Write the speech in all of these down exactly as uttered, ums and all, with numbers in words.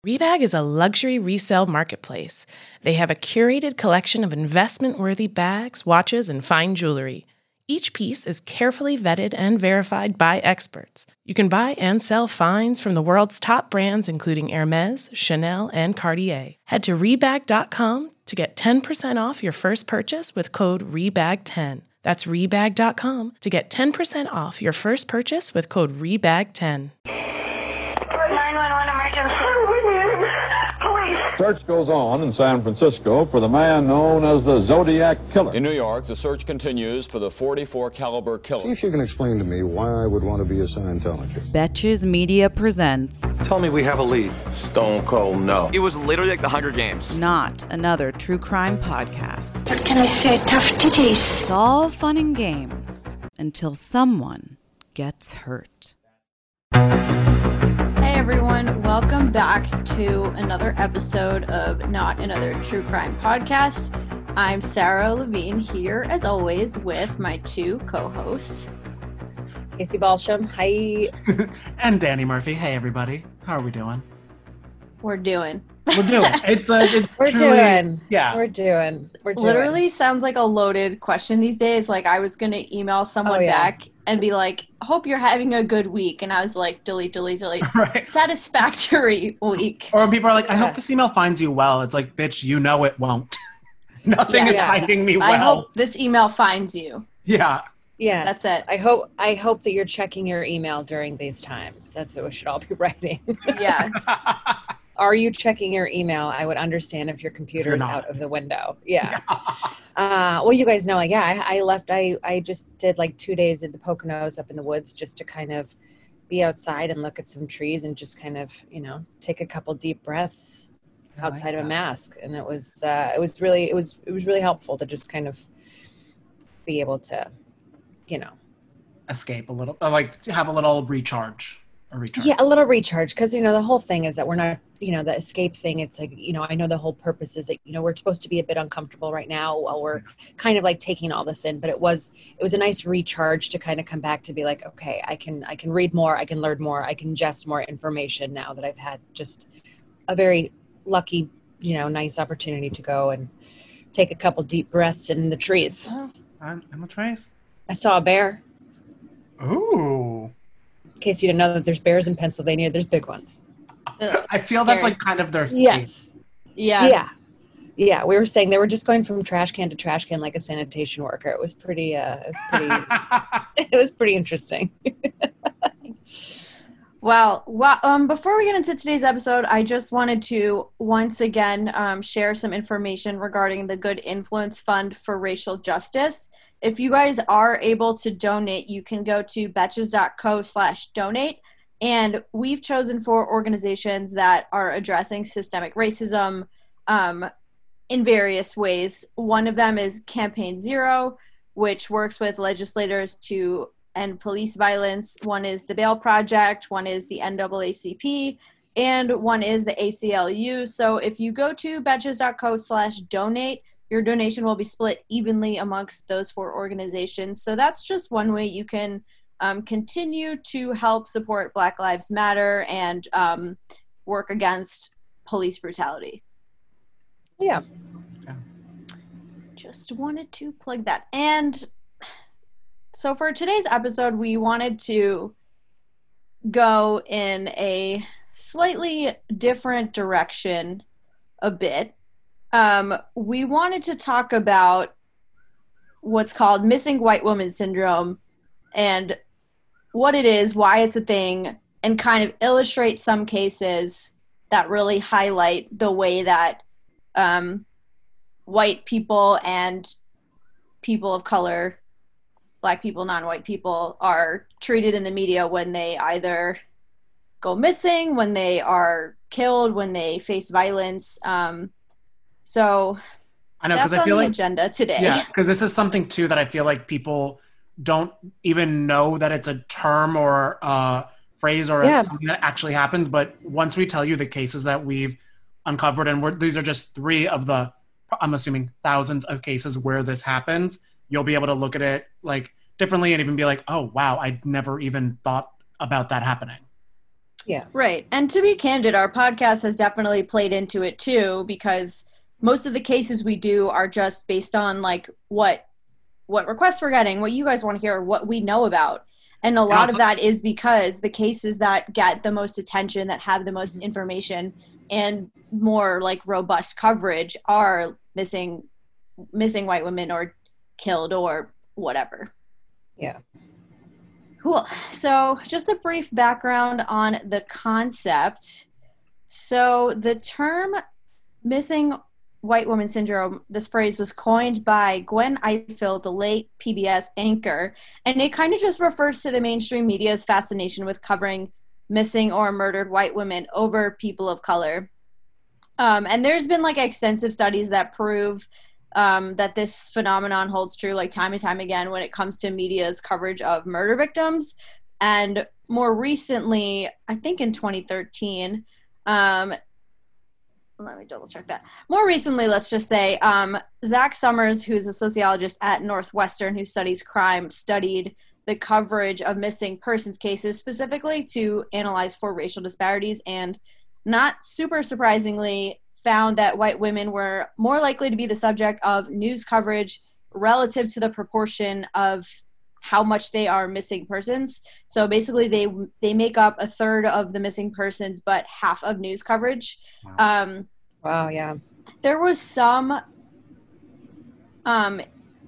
Rebag is a luxury resale marketplace. They have a curated collection of investment-worthy bags, watches, and fine jewelry. Each piece is carefully vetted and verified by experts. You can buy and sell finds from the world's top brands, including Hermes, Chanel, and Cartier. Head to rebag dot com to get ten percent off your first purchase with code rebag ten. That's rebag dot com to get ten percent off your first purchase with code rebag ten. nine one one emergency. Police. Search goes on in San Francisco for the man known as the Zodiac Killer. In New York, the search continues for the forty-four caliber killer. See if you can explain to me why I would want to be a Scientologist. Betches Media presents Tell me we have a lead. Stone cold no. It was literally like the Hunger Games. Not another true crime podcast. What can I say? Tough titties. It's all fun and games until someone gets hurt. Hey everyone, welcome back to another episode of Not Another True Crime Podcast. I'm Sarah Levine here, as always, with my two co-hosts. Casey Balsham, hi. And Danny Murphy. Hey everybody, how are we doing? We're doing. We're doing. It's a. It's We're truly, doing. Yeah. We're doing. We're doing. Literally sounds like a loaded question these days. Like I was gonna email someone Oh, yeah. back and be like, "Hope you're having a good week," and I was like, "Delete, delete, delete." Right. Satisfactory week. Or people are like, "I Yeah. hope this email finds you well." It's like, bitch, you know it won't. Nothing Yeah. is Yeah. finding me well. I hope this email finds you. Yeah. Yes. That's it. I hope I hope that you're checking your email during these times. That's what we should all be writing. Yeah. Are you checking your email? I would understand if your computer You're is not. out of the window. Yeah. uh, well, you guys know, like, yeah, I, I left. I, I just did like two days at the Poconos up in the woods just to kind of be outside and look at some trees and just kind of, you know, take a couple deep breaths I like outside of a that. mask. And it was, uh, it was really, it was, it was really helpful to just kind of be able to, you know, Escape a little, uh, like have a little recharge. A recharge. yeah, a little recharge. Cause you know, the whole thing is that we're not, you know, the escape thing. It's like, you know, I know the whole purpose is that, you know, we're supposed to be a bit uncomfortable right now while we're kind of like taking all this in, but it was, it was a nice recharge to kind of come back to be like, okay, I can, I can read more. I can learn more. I can ingest more information now that I've had just a very lucky, you know, nice opportunity to go and take a couple deep breaths in the trees. Oh, I'm, I'm a trace. I saw a bear. Ooh. In case you didn't know that there's bears in Pennsylvania, there's big ones. I feel that's Scary. like kind of their escape. Yes. Yeah. Yeah. Yeah. We were saying they were just going from trash can to trash can like a sanitation worker. It was pretty, uh, it was pretty, it was pretty interesting. Well, well um, before we get into today's episode, I just wanted to once again um, share some information regarding the Good Influence Fund for Racial Justice. If you guys are able to donate, you can go to betches dot co slash donate. And we've chosen four organizations that are addressing systemic racism um, in various ways. One of them is Campaign Zero, which works with legislators to end police violence. One is the Bail Project, one is the N double A C P, and one is the A C L U. So if you go to betches dot co slash donate, your donation will be split evenly amongst those four organizations. So that's just one way you can um, continue to help support Black Lives Matter and um, work against police brutality. Yeah. Just wanted to plug that. And so for today's episode, we wanted to go in a slightly different direction a bit. Um, we wanted to talk about what's called missing white woman syndrome and what it is, why it's a thing, and kind of illustrate some cases that really highlight the way that um, white people and people of color, Black people, non-white people, are treated in the media when they either go missing, when they are killed, when they face violence. Um, so I know, that's because I on feel the like agenda today. Yeah, because this is something too that I feel like people don't even know that it's a term or a phrase or Yeah. something that actually happens. But once we tell you the cases that we've uncovered, and we're, these are just three of the, I'm assuming, thousands of cases where this happens, you'll be able to look at it like differently and even be like, oh, wow, I never even thought about that happening. Yeah. Right. And to be candid, our podcast has definitely played into it too, because most of the cases we do are just based on like what what requests we're getting, what you guys want to hear, what we know about. And a lot also, of that is because the cases that get the most attention, that have the most information and more like robust coverage are missing missing white women or killed or whatever. Yeah. Cool. So just a brief background on the concept. So the term missing white woman syndrome, this phrase was coined by Gwen Ifill, the late P B S anchor, and it kind of just refers to the mainstream media's fascination with covering missing or murdered white women over people of color. Um, and there's been like extensive studies that prove um, that this phenomenon holds true like time and time again when it comes to media's coverage of murder victims. And more recently, I think in twenty thirteen, um, let me double check that. More recently, let's just say, um, Zach Summers, who's a sociologist at Northwestern who studies crime, studied the coverage of missing persons cases specifically to analyze for racial disparities, and not super surprisingly found that white women were more likely to be the subject of news coverage relative to the proportion of how much they are missing persons. So basically they they make up a third of the missing persons, but half of news coverage. Wow, um, wow yeah. There was some um,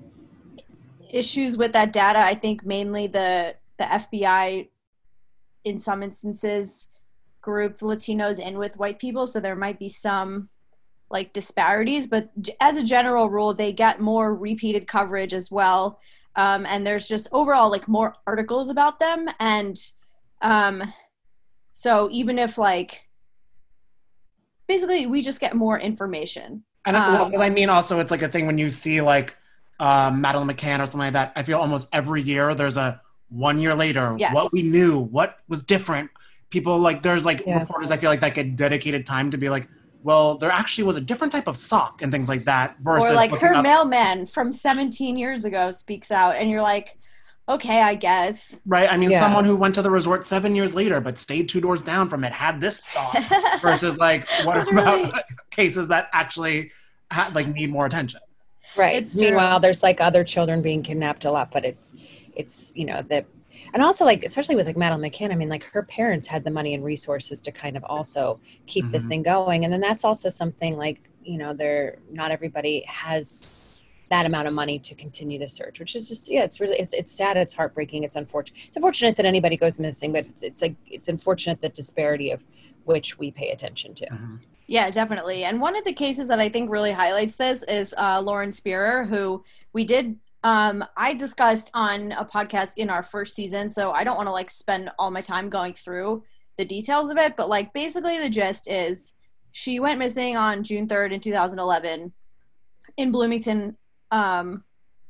issues with that data. I think mainly the, the F B I, in some instances, grouped Latinos in with white people. So there might be some like disparities, but as a general rule, they get more repeated coverage as well. Um, and there's just overall like more articles about them. And um, so even if like, basically we just get more information. And um, well, I mean, also it's like a thing when you see like um, Madeleine McCann or something like that, I feel almost every year there's a one year later, yes. what we knew, what was different. People like, there's like yeah. reporters I feel like that get dedicated time to be like, well, there actually was a different type of sock and things like that. Versus or like her up- mailman from seventeen years ago speaks out and you're like, okay, I guess. Right. I mean, yeah. someone who went to the resort seven years later but stayed two doors down from it had this sock versus like, what about like, cases that actually ha- like need more attention? Right. It's Meanwhile, true. there's like other children being kidnapped a lot, but it's, it's, you know, the, and also like, especially with like Madeleine McCann, I mean, like her parents had the money and resources to kind of also keep mm-hmm. this thing going. And then that's also something like, you know, they're not everybody has that amount of money to continue the search, which is just, yeah, it's really, it's, it's sad. It's heartbreaking. It's unfortunate. It's unfortunate that anybody goes missing, but it's, it's like, it's unfortunate the disparity of which we pay attention to. Mm-hmm. Yeah, definitely. And one of the cases that I think really highlights this is uh, Lauren Spearer, who we did, um, I discussed on a podcast in our first season. So I don't want to like spend all my time going through the details of it, but like basically the gist is she went missing on June third in two thousand eleven in Bloomington, um,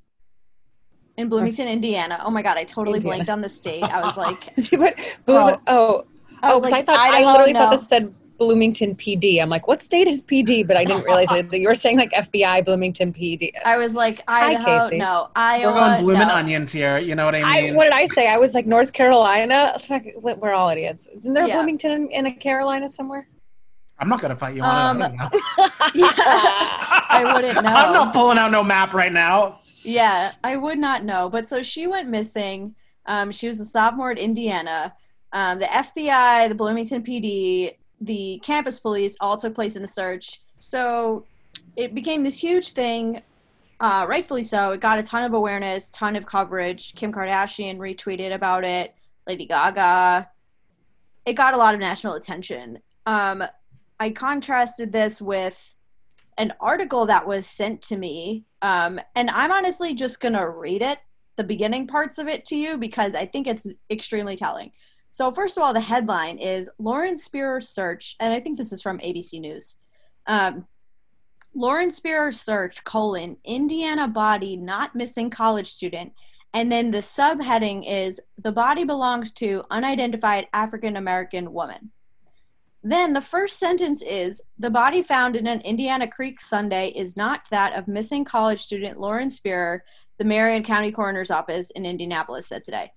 in Bloomington, Indiana. Oh my God, I totally Indiana. blanked on the state. I was like, oh, oh, I oh, was because like, I thought I, I literally know. thought this said Bloomington P D. I'm like, what state is P D? But I didn't realize that you were saying like F B I, Bloomington P D. I was like, Hi, Idaho, Casey. no, Iowa, We're going blooming no. onions here. You know what I mean? I, what did I say? I was like North Carolina. We're all idiots. Isn't there a Yeah. Bloomington in, in a Carolina somewhere? I'm not going to fight you on Um, it. I, Yeah, I wouldn't know. I'm not pulling out no map right now. Yeah, I would not know. But so she went missing. Um, she was a sophomore at Indiana. Um, the F B I, the Bloomington P D, the campus police all took place in the search. So it became this huge thing, uh, rightfully so. It got a ton of awareness, ton of coverage. Kim Kardashian retweeted about it, Lady Gaga. It got a lot of national attention. Um, I contrasted this with an article that was sent to me, um, and I'm honestly just going to read it, the beginning parts of it to you, because I think it's extremely telling. So first of all, the headline is Lauren Spearer search, and I think this is from A B C News. Um, Lauren Spearer search, colon, Indiana body not missing college student. And then the subheading is the body belongs to unidentified African-American woman. Then the first sentence is the body found in an Indiana Creek Sunday is not that of missing college student Lauren Spearer, the Marion County Coroner's Office in Indianapolis said today.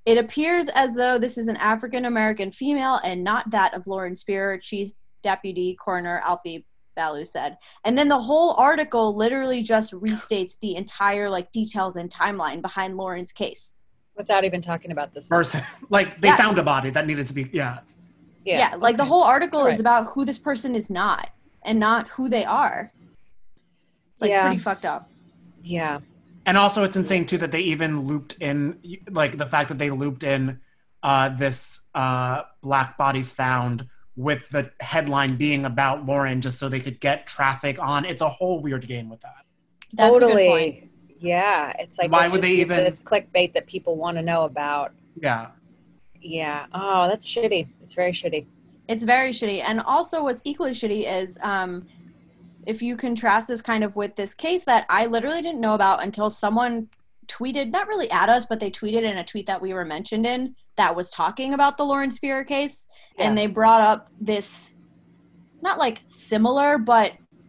It appears as though this is an African-American female and not that of Lauren Spear, Chief Deputy Coroner Alfie Ballou said. And then the whole article literally just restates the entire like details and timeline behind Lauren's case. Without even talking about this person. Like they yes. found a body that needed to be, yeah. Yeah, yeah like okay. the whole article right. is about who this person is not and not who they are. It's like yeah. pretty fucked up. Yeah. And also it's insane too that they even looped in, like the fact that they looped in uh, this uh, black body found with the headline being about Lauren just so they could get traffic on. It's a whole weird game with that. That's totally. a good point. Yeah. It's like, why would they even this clickbait that people want to know about? Yeah. Yeah. Oh, that's shitty. It's very shitty. It's very shitty. And also what's equally shitty is um, if you contrast this kind of with this case that I literally didn't know about until someone tweeted, not really at us, but they tweeted in a tweet that we were mentioned in that was talking about the Lauren Spear case. Yeah. And they brought up this, not like similar, but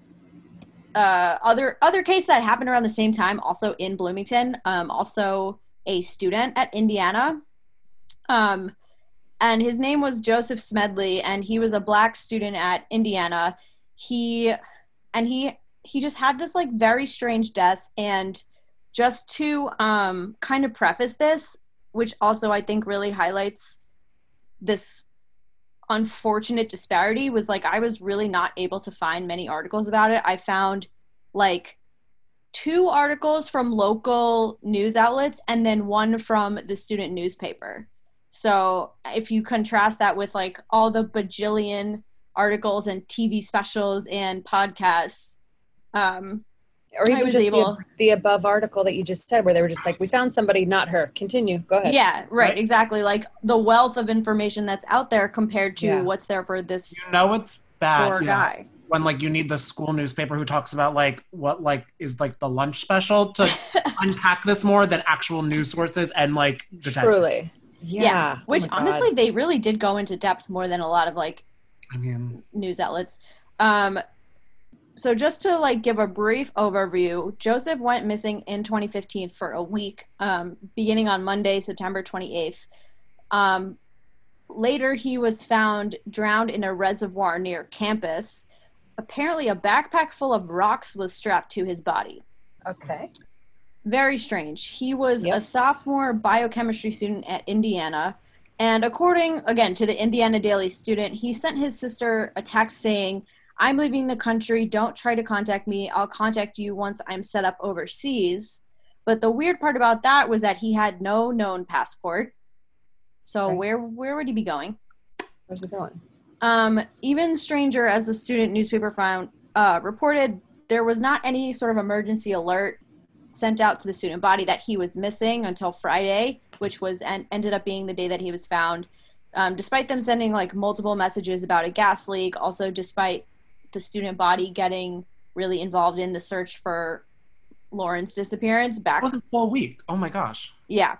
uh, other other case that happened around the same time, also in Bloomington, um, also a student at Indiana. Um, and his name was Joseph Smedley, and he was a black student at Indiana. He, and he, he just had this like very strange death. And just to um, kind of preface this, which also I think really highlights this unfortunate disparity, was like I was really not able to find many articles about it. I found like two articles from local news outlets and then one from the student newspaper. So if you contrast that with like all the bajillion articles and T V specials and podcasts, um, or even just able, the, the above article that you just said where they were just like, we found somebody, not her. Continue. Go ahead. Yeah, right, right. Exactly. Like the wealth of information that's out there compared to yeah. what's there for this you know it's bad, poor yeah. guy. When like you need the school newspaper who talks about like what like is like the lunch special to unpack this more than actual news sources and like detectives. Truly. Yeah. yeah. Which oh honestly, they really did go into depth more than a lot of like I mean news outlets. Um, So just to like give a brief overview, Joseph went missing in twenty fifteen for a week, um, beginning on Monday, September twenty-eighth. Um, later, he was found drowned in a reservoir near campus. Apparently, a backpack full of rocks was strapped to his body. Okay. Very strange. He was yep. a sophomore biochemistry student at Indiana. And according, again, to the Indiana Daily Student, he sent his sister a text saying, "I'm leaving the country. Don't try to contact me. I'll contact you once I'm set up overseas." But the weird part about that was that he had no known passport. So right. where where would he be going? Where's he going? Um, even stranger, as the student newspaper found uh, reported, there was not any sort of emergency alert sent out to the student body that he was missing until Friday, which was and ended up being the day that he was found. Um, despite them sending like multiple messages about a gas leak, also despite the student body getting really involved in the search for Lauren's disappearance back. It was a full week. Oh my gosh. Yeah.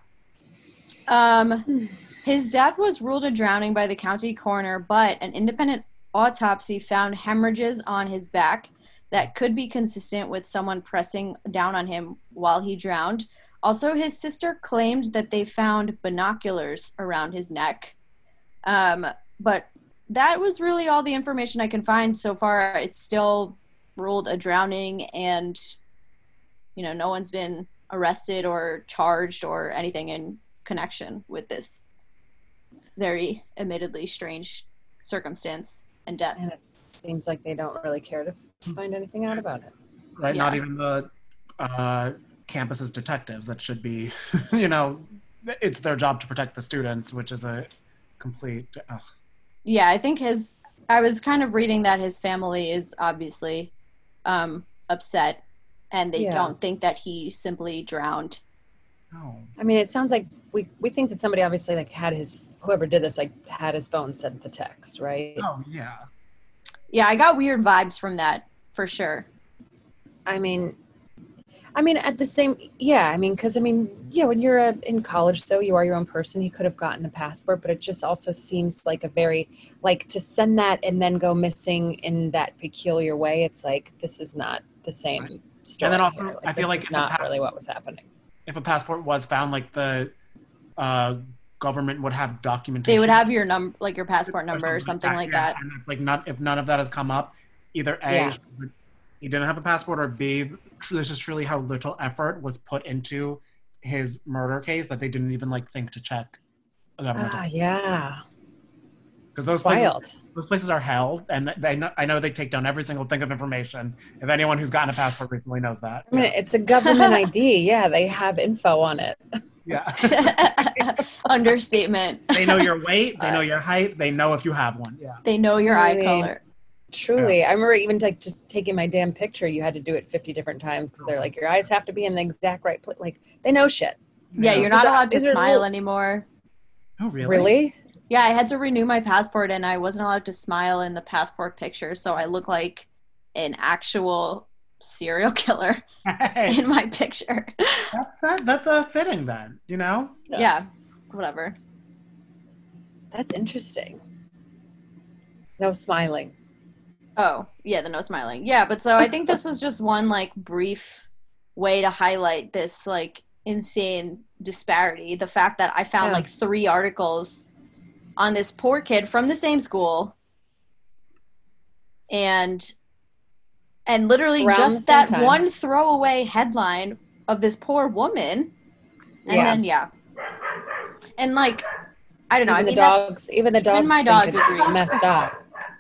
Um, his death was ruled a drowning by the county coroner, but an independent autopsy found hemorrhages on his back that could be consistent with someone pressing down on him while he drowned. Also, his sister claimed that they found binoculars around his neck. Um, but that was really all the information I can find so far. It's still ruled a drowning, and you know, no one's been arrested or charged or anything in connection with this very admittedly strange circumstance and death. And it seems like they don't really care to find anything out about it. Right? Yeah. Not even the uh, campus's detectives that should be, you know, it's their job to protect the students, which is a complete... Ugh. Yeah, I think his, I was kind of reading that his family is obviously um, upset, and they Yeah. don't think that he simply drowned. No. I mean, it sounds like we, we think that somebody obviously like had his, whoever did this, like had his phone sent the text, right? Oh, yeah. Yeah, I got weird vibes from that, for sure. I mean, I mean, at the same, yeah, I mean, because, I mean, yeah, when you're uh, in college, though, you are your own person. He could have gotten a passport, but it just also seems like a very, like, to send that and then go missing in that peculiar way, it's like, this is not the same Right. story. And then also, here. I feel this like is if a not passport- really what was happening. If a passport was found, like the uh, government would have documentation. They would have your number, like your passport number or something like that. Yeah. And it's like, not if none of that has come up, either A, Yeah. he didn't have a passport, or B, this is truly how little effort was put into his murder case that they didn't even like think to check a government. Ah, yeah. Because those It's places, wild. those places are held, and they know, I know they take down every single thing of information. If anyone who's gotten a passport recently knows that. I mean, it's a government I D. Yeah, they have info on it. Yeah. Understatement. They know your weight. They know your height. They know if you have one. Yeah. They know your I eye mean, color. Truly. Yeah. I remember even like just taking my damn picture, you had to do it fifty different times because they're like, your eyes have to be in the exact right place. Like, they know shit. Yeah, Yeah. you're So not that- allowed to these are smile little- anymore. Oh, really? Really? Yeah, I had to renew my passport and I wasn't allowed to smile in the passport picture, so I look like an actual serial killer Hey, in my picture. that's a, that's a fitting then, you know? Yeah. Yeah, whatever. That's interesting. No smiling. Oh, yeah, the no smiling. Yeah, but so I think this was just one like brief way to highlight this like insane disparity. The fact that I found Yeah. like three articles on this poor kid from the same school, and and literally Around the just same that time. one throwaway headline of this poor woman, and Yeah. then yeah, and like I don't know. Even I the mean, that's, dogs, even the dogs my think dog it's agrees. messed up.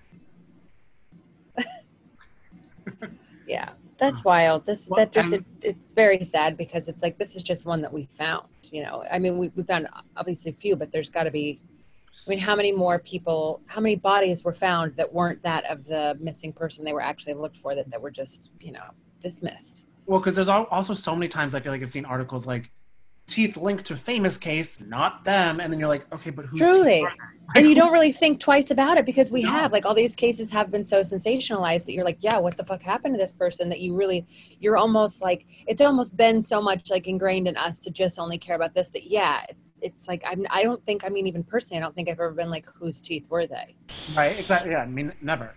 Yeah, that's wild. This Well, that just and- it, it's very sad because it's like this is just one that we found. You know, I mean, we we found obviously a few, but there's got to be. I mean, how many more people? How many bodies were found that weren't that of the missing person they were actually looked for that that were just you know dismissed? Well, because there's al- also so many times I feel like I've seen articles like teeth linked to famous case, not them, and then you're like, okay, but who's Truly. teeth are they? And you don't really think twice about it because we No. have like all these cases have been so sensationalized that you're like, yeah, what the fuck happened to this person that you really, you're almost like, it's almost been so much like ingrained in us to just only care about this that, yeah, it's like, I'm, I don't think, I mean, even personally, I don't think I've ever been like, whose teeth were they? Right, exactly. Yeah, I mean, never.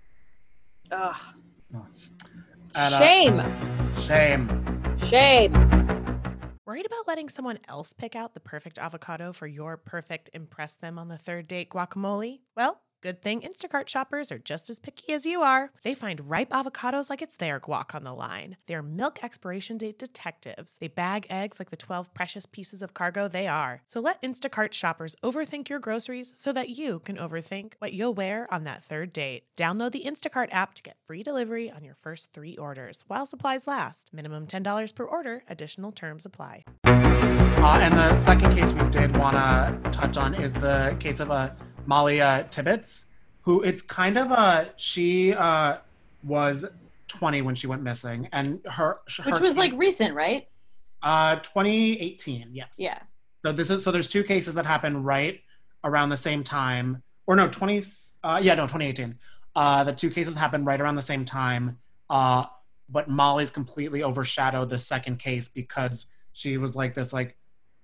Ugh. And, uh, Shame. Shame. Shame. Worried about letting someone else pick out the perfect avocado for your perfect impress them on the third date guacamole? Well, good thing Instacart shoppers are just as picky as you are. They find ripe avocados like it's their guac on the line. They're milk expiration date detectives. They bag eggs like the twelve precious pieces of cargo they are. So let Instacart shoppers overthink your groceries so that you can overthink what you'll wear on that third date. Download the Instacart app to get free delivery on your first three orders while supplies last. Minimum ten dollars per order. Additional terms apply. Uh, and the second case we did want to touch on is the case of uh, Molly uh, Tibbetts, who it's kind of a, she uh, was twenty when she went missing. And her, her which was case- like recent, right? Uh, twenty eighteen, yes. Yeah. So this is so there's two cases that happened right around the same time, or no, twenty. Uh, yeah, no, twenty eighteen. Uh, the two cases happened right around the same time, uh, but Molly's completely overshadowed the second case because she was like this like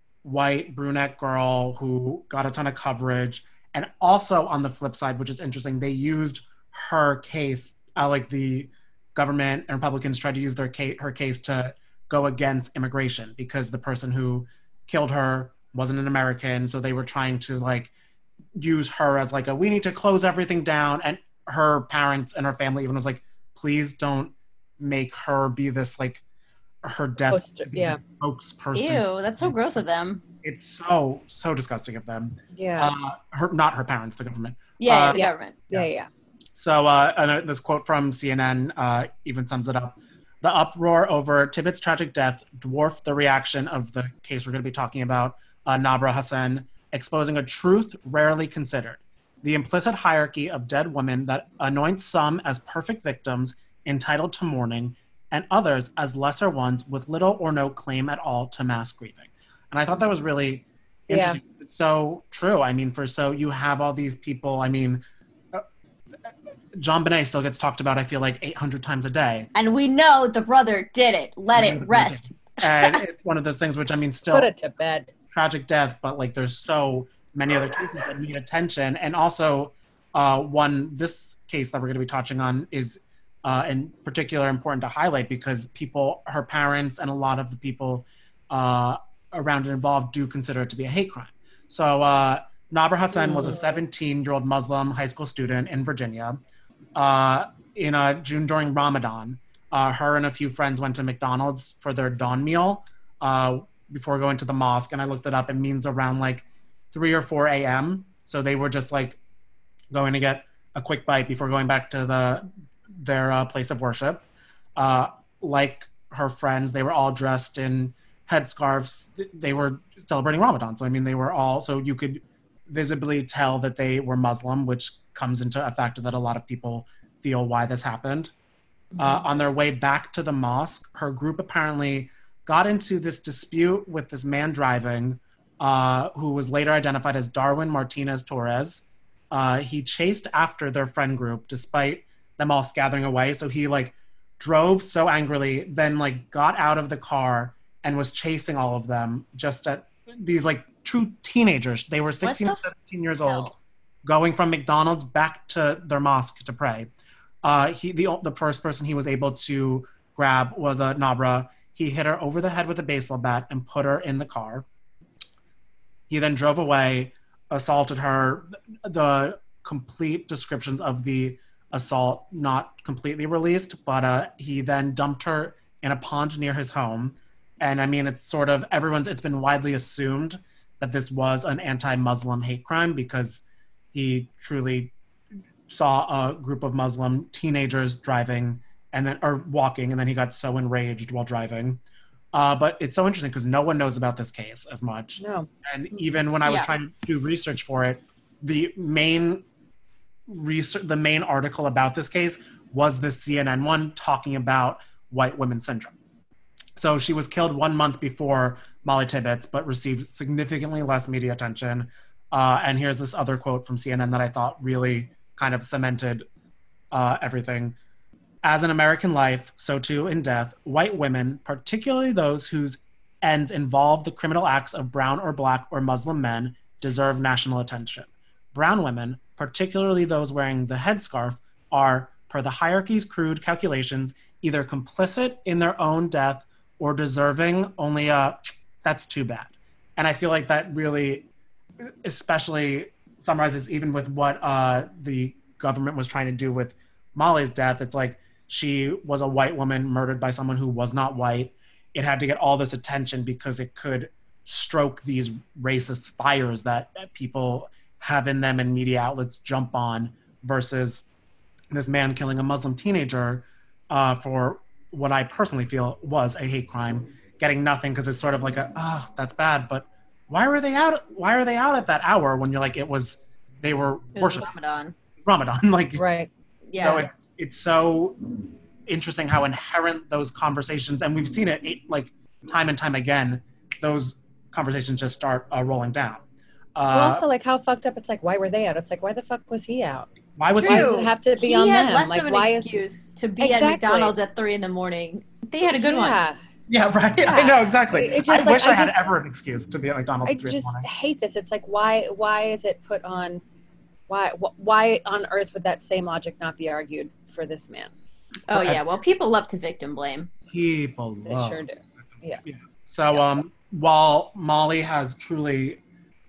white brunette girl who got a ton of coverage, and also on the flip side, which is interesting, they used her case, uh, like the government and Republicans tried to use their case, her case to go against immigration because the person who killed her wasn't an American. So they were trying to like use her as like a, we need to close everything down. And her parents and her family even was like, please don't make her be this like her death Poster, be yeah. this spokesperson. Ew, that's so gross of them. It's so, so disgusting of them. Yeah. Uh, her, not her parents, the government. Yeah, Uh, the government. yeah, yeah. So uh, and, uh, this quote from C N N uh, even sums it up. The uproar over Tibbetts' tragic death dwarfed the reaction of the case we're going to be talking about, uh, Nabra Hassan, exposing a truth rarely considered. The implicit hierarchy of dead women that anoints some as perfect victims entitled to mourning and others as lesser ones with little or no claim at all to mass grieving. And I thought that was really interesting. Yeah. It's so true. I mean, for so you have all these people, I mean, John Bonet still gets talked about, I feel like, eight hundred times a day. And we know the brother did it. Let it rest. And it's one of those things which, I mean, still... Put it to bed. Tragic death, but, like, there's so many other cases that need attention. And also, uh, one, this case that we're going to be touching on is uh, in particular important to highlight because people, her parents, and a lot of the people uh, around it involved do consider it to be a hate crime. So uh, Nabra Hassan was a seventeen-year-old Muslim high school student in Virginia. Uh, in uh, June during Ramadan, uh, her and a few friends went to McDonald's for their dawn meal uh, before going to the mosque. And I looked it up. It means around like three or four a.m. So they were just like going to get a quick bite before going back to the their uh, place of worship. Uh, like her friends, they were all dressed in headscarves. They were celebrating Ramadan. So, I mean, they were all, so you could visibly tell that they were Muslim, which comes into a factor that a lot of people feel why this happened. Mm-hmm. Uh, on their way back to the mosque, her group apparently got into this dispute with this man driving, uh, who was later identified as Darwin Martinez Torres. Uh, he chased after their friend group despite them all scattering away. So he like drove so angrily, then like got out of the car and was chasing all of them just at these like true teenagers. They were sixteen or seventeen years old, going from McDonald's back to their mosque to pray. Uh, he the the first person he was able to grab was a Nabra. He hit her over the head with a baseball bat and put her in the car. He then drove away, assaulted her. The complete descriptions of the assault not completely released, but uh, he then dumped her in a pond near his home. And I mean, it's sort of everyone's, it's been widely assumed that this was an anti-Muslim hate crime because he truly saw a group of Muslim teenagers driving and then, or walking, and then he got so enraged while driving. Uh, but it's so interesting because no one knows about this case as much. No. And even when I was Yeah. trying to do research for it, the main research, the main article about this case was the C N N one talking about white women syndrome. So she was killed one month before Molly Tibbetts, but received significantly less media attention. Uh, and here's this other quote from C N N that I thought really kind of cemented uh, everything. As in American life, so too in death, white women, particularly those whose ends involve the criminal acts of brown or black or Muslim men, deserve national attention. Brown women, particularly those wearing the headscarf, are, per the hierarchy's crude calculations, either complicit in their own death or deserving only a, that's too bad. And I feel like that really, especially summarizes even with what uh, the government was trying to do with Molly's death. It's like she was a white woman murdered by someone who was not white. It had to get all this attention because it could stroke these racist fires that people have in them and media outlets jump on, versus this man killing a Muslim teenager uh, for what I personally feel was a hate crime, getting nothing because it's sort of like a, oh, that's bad, but why were they out? Why are they out at that hour when you're like, it was, they were It was worshiping. Ramadan. It's Ramadan. Like, Right. Yeah. so it, it's so interesting how inherent those conversations, and we've seen it like time and time again, those conversations just start uh, rolling down. Uh, Well, also, like, how fucked up it's like, why were they out? It's like, why the fuck was he out? why was Why he? does it have to be he on had them? less Like, of an why is- excuse to be Exactly. at McDonald's at three in the morning. They had a good one. Yeah. Yeah, right. Yeah. I know exactly. It- it I just, like, wish I, I had just- ever an excuse to be at McDonald's I at three in the just morning. hate this. It's like, why why is it put on, why wh- why on earth would that same logic not be argued for this man? Oh yeah, well people love to victim blame. People They love. sure do. Yeah. So Yeah. um, while Molly has truly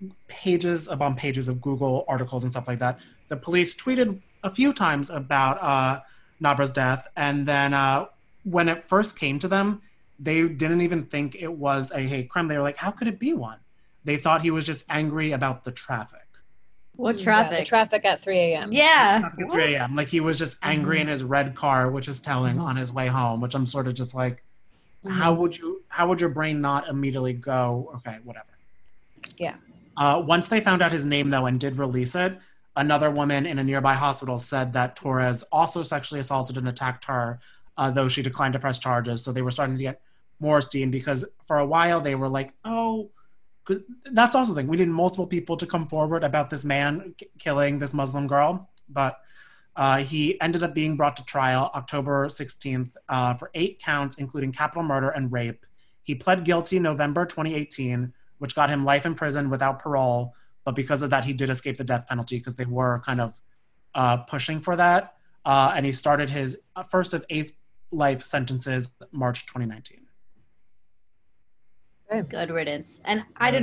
pages upon pages of Google articles and stuff like that, the police tweeted a few times about uh, Nabra's death. And then uh, when it first came to them, they didn't even think it was a hate crime. They were like, how could it be one? They thought he was just angry about the traffic. What Yeah, traffic? the traffic at three a.m. Yeah. Traffic at three a.m. Like he was just angry in his red car, which is telling on his way home, which I'm sort of just like, how would you, how would your brain not immediately go, okay, whatever. Yeah. Uh, once they found out his name, though, and did release it, another woman in a nearby hospital said that Torres also sexually assaulted and attacked her, uh, though she declined to press charges. So they were starting to get more steam because for a while they were like, oh, because that's also the thing. We need multiple people to come forward about this man k- killing this Muslim girl. But uh, he ended up being brought to trial October sixteenth uh, for eight counts, including capital murder and rape. He pled guilty November twenty eighteen, which got him life in prison without parole. But because of that, he did escape the death penalty because they were kind of uh, pushing for that. Uh, and he started his first of eight life sentences March twenty nineteen. Good riddance. And I don't know,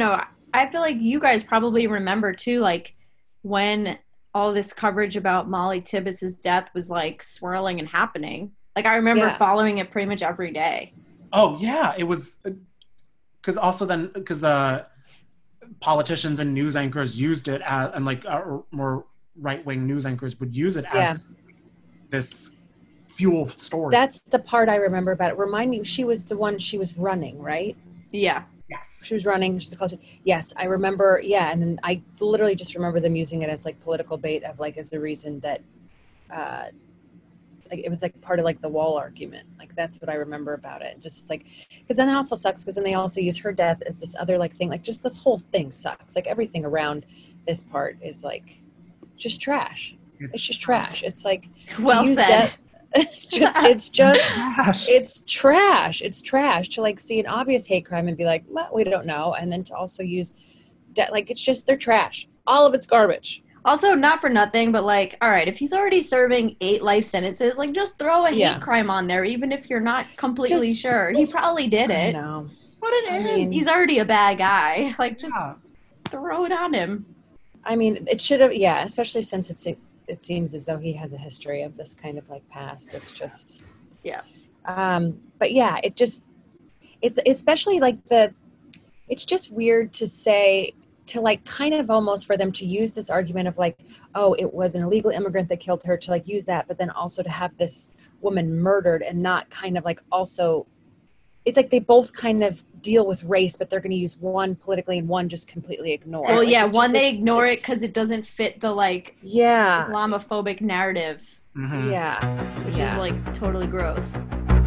I feel like you guys probably remember too, like when all this coverage about Molly Tibbetts' death was like swirling and happening. Like I remember Yeah. following it pretty much every day. Oh yeah, it was because also then because uh, politicians and news anchors used it as, and like uh, more right wing news anchors would use it as Yeah. this fuel story. That's the part I remember about it. Remind me, she was the one, she was running, right? Yeah. Yes. She was running. She's the closer. Yes, I remember. Yeah, and then I literally just remember them using it as like political bait of like as the reason that, uh, like it was like part of like the wall argument. Like that's what I remember about it. Just like because then it also sucks because then they also use her death as this other like thing. Like just this whole thing sucks. Like everything around this part is like just trash. It's, it's just trash. It's like well to use said. death. It's just, it's just, Trash. it's trash. It's trash to like see an obvious hate crime and be like, well, we don't know. And then to also use, de- like, it's just, they're trash. All of it's garbage. Also, not for nothing, but like, all right, if he's already serving eight life sentences, like just throw a hate Yeah. crime on there, even if you're not completely Just- sure. He probably did I it. know. Put it I in. mean- He's already a bad guy. Like, just Yeah. throw it on him. I mean, it should have, yeah, especially since it's, it, it seems as though he has a history of this kind of like past. It's just, Yeah. Um, but yeah, it just, it's especially like the, it's just weird to say, to like kind of almost for them to use this argument of like, oh, it was an illegal immigrant that killed her, to like use that, but then also to have this woman murdered and not kind of like also, it's like they both kind of deal with race, but they're going to use one politically and one just completely ignore. Well, Like, yeah, it one just- they it's- ignore it it's- because it doesn't fit the like Yeah. Islamophobic narrative, Mhm. Yeah. which Yeah. is like totally gross.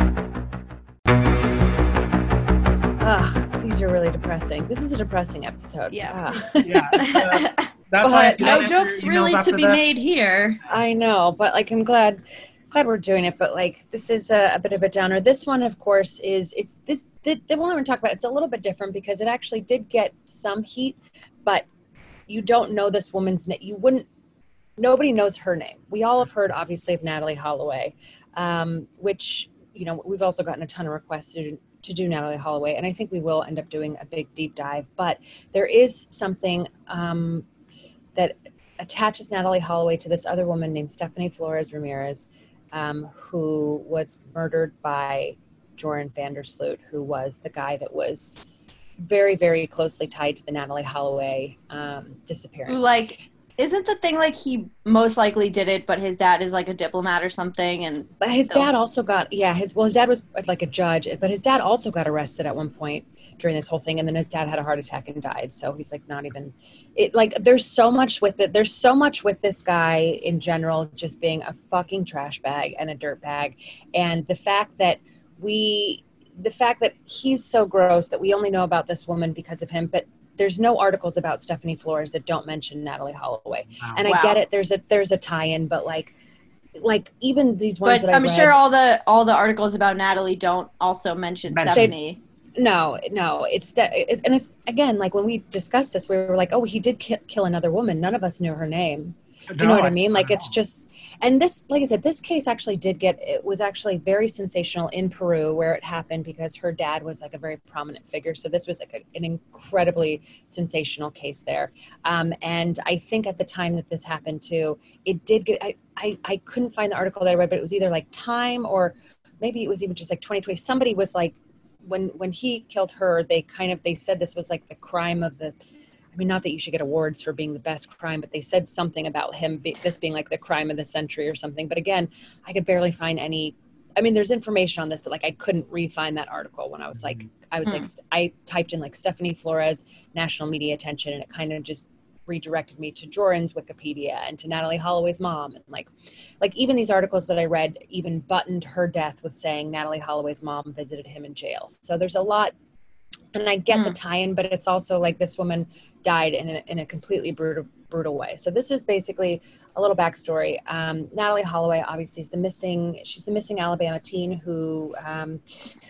Ugh, these are really depressing. This is a depressing episode. Yeah. Ugh. Yeah. It's, uh, that's But why you No don't jokes answer your emails really to after be this. made here. I know, but like I'm glad glad we're doing it, but like this is a, a bit of a downer. This one, of course, is it's this the, the one I'm going to talk about. It's a little bit different because it actually did get some heat, but you don't know this woman's name. You wouldn't. Nobody knows her name. We all have heard, obviously, of Natalie Holloway, um, which you know we've also gotten a ton of requests to to do Natalie Holloway, and I think we will end up doing a big deep dive. But there is something um, that attaches Natalie Holloway to this other woman named Stephanie Flores Ramirez, um, who was murdered by Joran Vandersloot, who was the guy that was very, very closely tied to the Natalie Holloway um, disappearance. Who like isn't the thing like he most likely did it, but his dad is like a diplomat or something, and But his so- dad also got, yeah, his, well, his dad was like a judge, but his dad also got arrested at one point during this whole thing. And then his dad had a heart attack and died. So he's like, not even, it like, there's so much with it. There's so much with this guy in general, just being a fucking trash bag and a dirt bag. And the fact that we, the fact that he's so gross that we only know about this woman because of him, but there's no articles about Stephanie Flores that don't mention Natalie Holloway. Wow. And Wow. I get it. There's a, there's a tie-in, but like, like even these ones but that I I'm read, sure all the all the articles about Natalie don't also mention Mention. Stephanie. no, no, it's, it's, and it's again, like when we discussed this, we were like, oh, he did ki- kill another woman. None of us knew her name. You know No, what I mean? Like don't it's know. just, and this, like I said, this case actually did get, it was actually very sensational in Peru where it happened because her dad was like a very prominent figure. So this was like a, an incredibly sensational case there. Um, and I think at the time that this happened too, it did get, I, I, I couldn't find the article that I read, but it was either like Time or maybe it was even just like twenty twenty. Somebody was like, when, when he killed her, they kind of, they said this was like the crime of the, I mean, not that you should get awards for being the best crime, but they said something about him, be, this being like the crime of the century or something. But again, I could barely find any, I mean, there's information on this, but like I couldn't re-find that article when I was like, I was Hmm. like, I typed in like Stephanie Flores, national media attention, and it kind of just redirected me to Joran's Wikipedia and to Natalie Holloway's mom. And like, like even these articles that I read even buttoned her death with saying Natalie Holloway's mom visited him in jail. So there's a lot. And I get the tie-in, but it's also like this woman died in a, in a completely brutal, brutal way. So this is basically a little backstory. Um, Natalie Holloway obviously is the missing, she's the missing Alabama teen who um,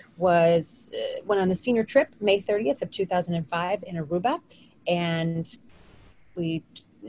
was, uh, went on a senior trip May thirtieth of two thousand five in Aruba. And we,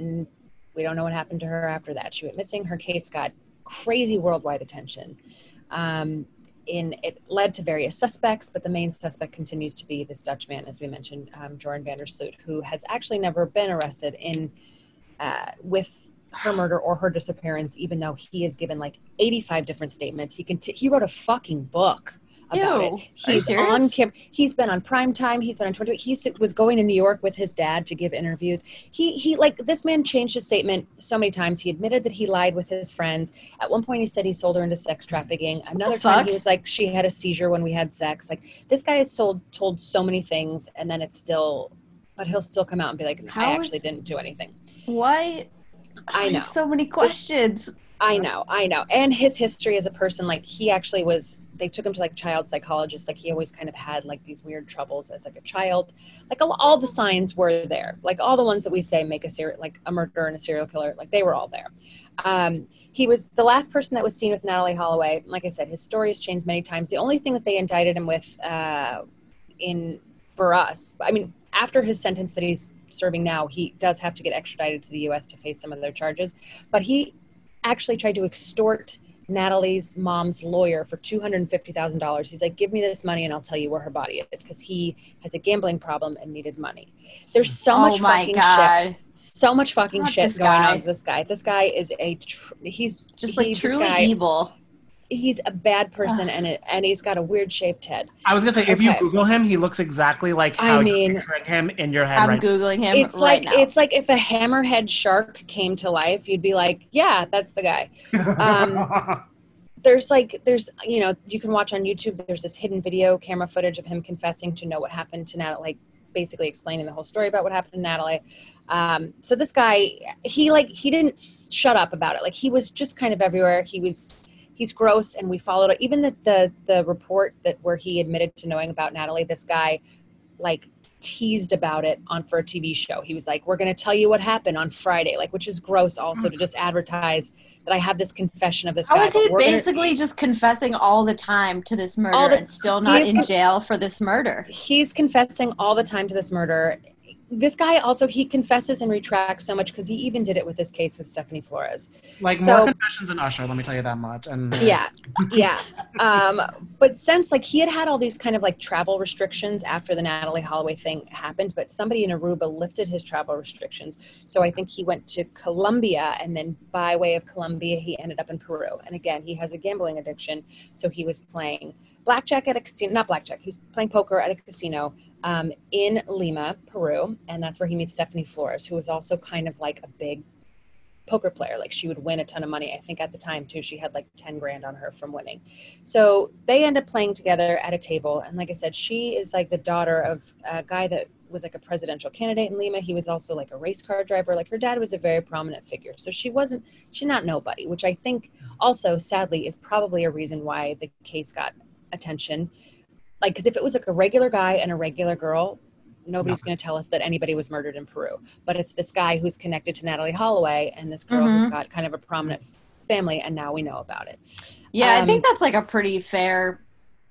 we don't know what happened to her after that. She went missing. Her case got crazy worldwide attention. Um, in it led to various suspects, but the main suspect continues to be this Dutch man, as we mentioned, um, Joran van der Sloot, who has actually never been arrested in uh, with her murder or her disappearance, even though he has given like eighty-five different statements. He can t- he wrote a fucking book about Ew. it. He's on camera. He's been on Primetime. He's been on twenty. He was going to New York with his dad to give interviews. He he like this man changed his statement so many times. He admitted that he lied with his friends. At one point, he said he sold her into sex trafficking. Another time, fuck? he was like she had a seizure when we had sex. Like this guy has sold told so many things, and then it's still, but he'll still come out and be like, How I actually is- didn't do anything. Why? I know. have so many questions. This, I know, I know. And his history as a person, like he actually was, they took him to like child psychologists. Like he always kind of had like these weird troubles as like a child. Like all, all the signs were there. Like all the ones that we say make a serial, like a murderer and a serial killer, like they were all there. Um, he was the last person that was seen with Natalee Holloway. Like I said, his story has changed many times. The only thing that they indicted him with uh, in, for us, I mean, after his sentence that he's serving now, he does have to get extradited to the U S to face some of their charges. But he actually tried to extort Natalee's mom's lawyer for two hundred fifty thousand dollars. He's like, give me this money and I'll tell you where her body is, because he has a gambling problem and needed money. There's so Oh much my fucking God. shit. So much fucking Not shit this going guy. on with this guy. This guy is a, tr- he's Just like he- this truly guy- evil. He's a bad person, and it, and he's got a weird shaped head. I was gonna say, if you Okay. Google him, he looks exactly like I how mean- you're picturing him in your head I'm right Googling him It's right like now. it's like if a hammerhead shark came to life, you'd be like, yeah, that's the guy. Um, there's like there's you know you can watch on YouTube. There's this hidden video camera footage of him confessing to know what happened to Natalee, like basically explaining the whole story about what happened to Natalee. Um, so this guy, he like he didn't s- shut up about it. Like he was just kind of everywhere. He was. He's gross, and we followed it. Even the, the the report that where he admitted to knowing about Natalee, this guy like teased about it on for a T V show. He was like, "We're going to tell you what happened on Friday," like, which is gross. Also, to just advertise that I have this confession of this How guy. is he but we're gonna- basically just confessing all the time to this murder All the- and still he not is in con- jail for this murder? He's confessing all the time to this murder. This guy also, he confesses and retracts so much because he even did it with this case with Stephanie Flores. Like So- more confessions than Usher, let me tell you that much. And Yeah, yeah. Um, but since like he had had all these kind of like travel restrictions after the Natalee Holloway thing happened, but somebody in Aruba lifted his travel restrictions. So I think he went to Colombia, and then by way of Colombia, he ended up in Peru. And again, he has a gambling addiction. So he was playing blackjack at a casino, not blackjack, he was playing poker at a casino um, in Lima, Peru. And that's where he meets Stephanie Flores, who was also kind of like a big poker player. Like she would win a ton of money. I think at the time too, she had like ten grand on her from winning. So they end up playing together at a table. And like I said, she is like the daughter of a guy that was like a presidential candidate in Lima. He was also like a race car driver. Like her dad was a very prominent figure. So she wasn't, she not nobody, which I think also sadly is probably a reason why the case got attention. Like, cause if it was like a regular guy and a regular girl, nobody's going to tell us that anybody was murdered in Peru, but it's this guy who's connected to Natalee Holloway and this girl who's Mhm. got kind of a prominent family, and now we know about it. Yeah, I Um, think that's like a pretty fair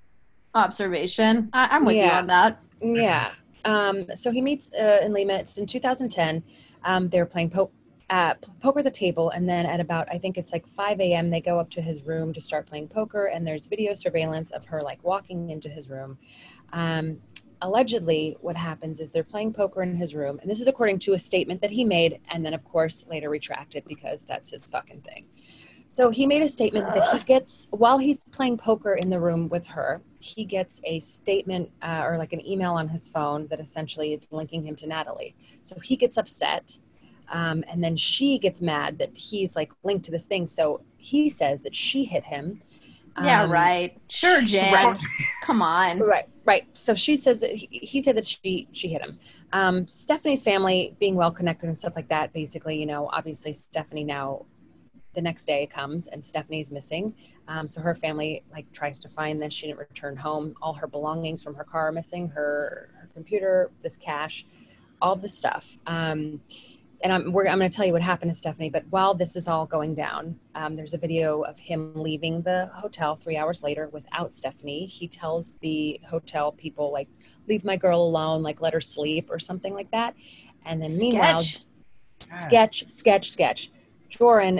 observation. I- I'm with you Yeah. on that. Yeah. Um, so he meets uh, in Lima. It's in two thousand ten. Um, they were playing po- uh, p- poker at the table, and then at about, I think it's like five a.m., they go up to his room to start playing poker, and there's video surveillance of her like walking into his room. Um, allegedly, what happens is they're playing poker in his room, and this is according to a statement that he made, and then of course later retracted because that's his fucking thing. So he made a statement that he gets, while he's playing poker in the room with her, he gets a statement uh, or like an email on his phone that essentially is linking him to Natalee. So he gets upset, um, and then she gets mad that he's like linked to this thing. So he says that she hit him. Yeah, Um, right. Sure, Jen. right. Come on. Right, right. So she says that he, he said that she she hit him. Um, Stephanie's family being well connected and stuff like that. Basically, you know, obviously Stephanie now. The next day comes and Stephanie's missing. Um, so her family like tries to find this. She didn't return home. All her belongings from her car are missing. Her her computer, this cash, all this stuff. Um, and I'm we're, I'm going to tell you what happened to Stephanie. But while this is all going down, um, there's a video of him leaving the hotel three hours later without Stephanie. He tells the hotel people like, "Leave my girl alone. Like let her sleep" or something like that. And then meanwhile, Sketch. sketch, sketch, sketch. Joran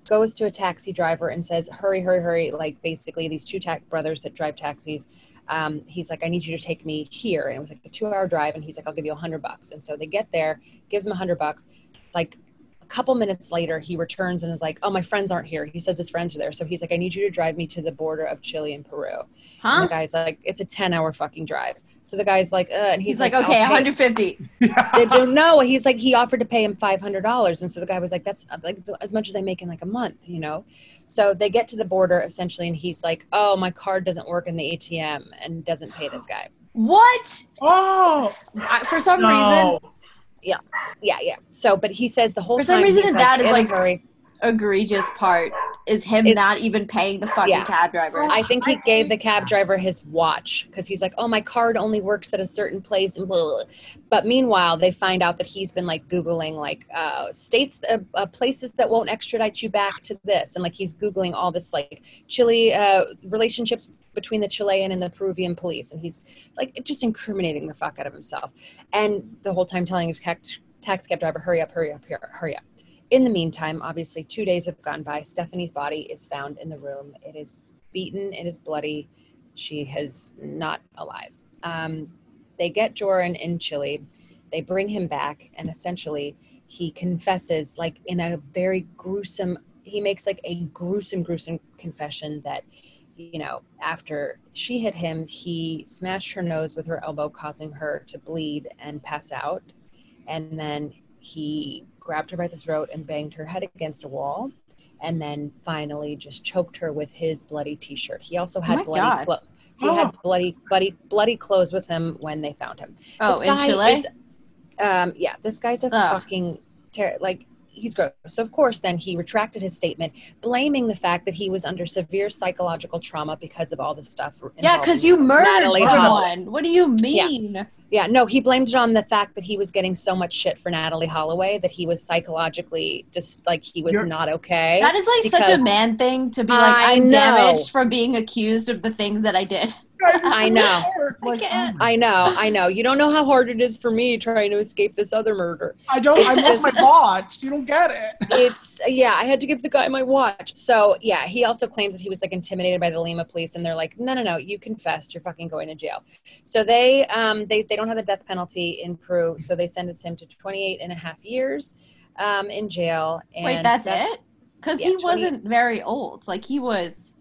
goes to a taxi driver and says, hurry, hurry, hurry. Like basically these two ta- brothers that drive taxis. Um, he's like, I need you to take me here. And it was like a two hour drive. And he's like, I'll give you a hundred bucks. And so they get there, gives him a hundred bucks. Like a couple minutes later, he returns and is like, oh, my friends aren't here. He says his friends are there. So he's like, I need you to drive me to the border of Chile and Peru. Huh? And the guy's like, it's a ten hour fucking drive. So the guy's like, uh, and he's, he's like, like, okay, one hundred fifty. They don't know. He's like, he offered to pay him five hundred dollars. And so the guy was like, that's like as much as I make in like a month, you know? So they get to the border essentially. And he's like, oh, my card doesn't work in the A T M and doesn't pay this guy. What? Oh, I, for some no. reason. Yeah. Yeah. Yeah. So, but he says the whole For time. some reason, he's that like, is "In a like hurry." egregious part is him It's- not even paying the fucking yeah. cab driver. I think he gave the cab driver his watch because he's like, oh, my card only works at a certain place and blah, blah, blah. But meanwhile, they find out that he's been like Googling like uh, states, uh, uh, places that won't extradite you back to this. And like he's Googling all this like Chile uh, relationships between the Chilean and the Peruvian police. And he's like just incriminating the fuck out of himself. And the whole time telling his tax, taxi cab driver, hurry up, hurry up, hurry up, hurry up. In the meantime, obviously, two days have gone by. Stephanie's body is found in the room. It is beaten. It is bloody. She is not alive. Um, they get Joran in Chile. They bring him back, and essentially, he confesses, like, in a very gruesome, he makes, like, a gruesome, gruesome confession that, you know, after she hit him, he smashed her nose with her elbow, causing her to bleed and pass out. And then he grabbed her by the throat and banged her head against a wall, and then finally just choked her with his bloody t-shirt. He also had Oh my bloody clothes. He Oh. had bloody, bloody, bloody clothes with him when they found him. Oh, This in guy Chile? is- um, yeah, this guy's a Ugh. fucking ter- like. He's gross. So of course, then he retracted his statement, blaming the fact that he was under severe psychological trauma because of all the stuff. Yeah, because you murdered Natalie someone. Holloway. What do you mean? Yeah, no, he blamed it on the fact that he was getting so much shit for Natalie Holloway that he was psychologically just like he was You're- not okay. That is like such because- a man thing to be like, I I'm know. damaged from being accused of the things that I did. I know. Like, can't. I know, I know. You don't know how hard it is for me trying to escape this other murder. I don't. I It's lost just- my watch. You don't get it. It's yeah, I had to give the guy my watch. So yeah, he also claims that he was like intimidated by the Lima police, and they're like, no, no, no, you confessed, you're fucking going to jail. So they um they they don't have the death penalty in Peru, so they sentenced him to twenty-eight and a half years um in jail. And Wait, that's, it? Because yeah, he twenty wasn't very old. Like he was.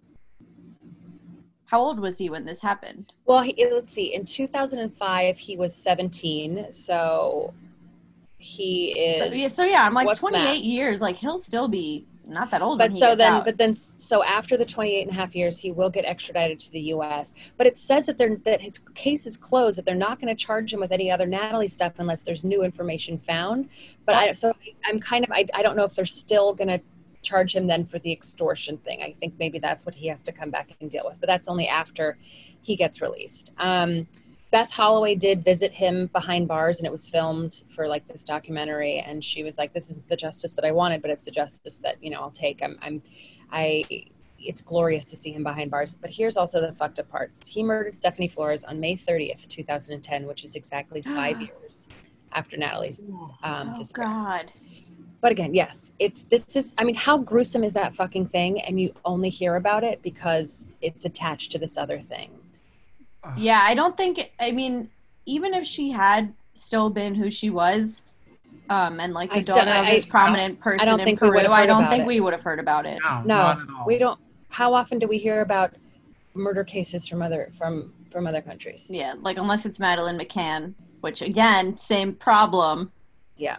How old was he when this happened? Well, he, let's see. In two thousand five, he was seventeen. So he So, is. yeah, so yeah, I'm like what's twenty-eight math? years. Like he'll still be not that old. But when he so gets then, out. but then, so after the twenty-eight and a half years, he will get extradited to the U S. But it says that they're that his case is closed. That they're not going to charge him with any other Natalie stuff unless there's new information found. But I so I'm kind of I I don't know if they're still going to charge him then for the extortion thing. I think maybe that's what he has to come back and deal with. But that's only after he gets released. Um, Beth Holloway did visit him behind bars, and it was filmed for like this documentary. And she was like, "This is the justice that I wanted, but it's the justice that you know I'll take. I'm, I'm, I. It's glorious to see him behind bars." But here's also the fucked up parts. He murdered Stephanie Flores on May thirtieth, two thousand ten, which is exactly five years after Natalie's um, oh disappearance. God. But again, yes, it's this is. I mean, how gruesome is that fucking thing? And you only hear about it because it's attached to this other thing. Yeah, I don't think. I mean, even if she had still been who she was, um, and like the I still- daughter of I- this I prominent don't- person I don't in think we Peru, would've I heard don't about think it. we would have heard about it. No, No, not at all. we don't. How often do we hear about murder cases from other from from other countries? Yeah, like unless it's Madeleine McCann, which again, same problem. Yeah.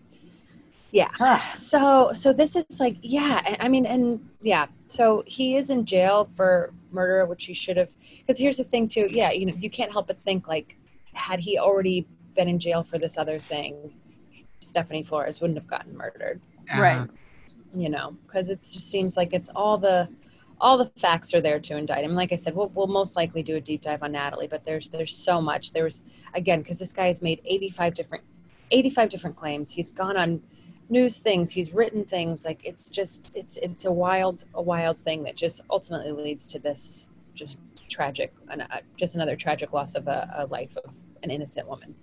Yeah. So so this is like yeah, I- I mean and yeah. So he is in jail for murder, which he should have. Because here's the thing too. Yeah, you know, you can't help but think like, had he already been in jail for this other thing, Stephanie Flores wouldn't have gotten murdered. Right. You know, because it just seems like it's all the all the facts are there to indict him. Like I said, we'll, we'll most likely do a deep dive on Natalie, but there's there's so much. There was again because this guy has made eighty-five different eighty-five different claims. He's gone on news things. He's written things. Like it's just it's it's a wild a wild thing that just ultimately leads to this just tragic an, uh, just another tragic loss of a, a life of an innocent woman.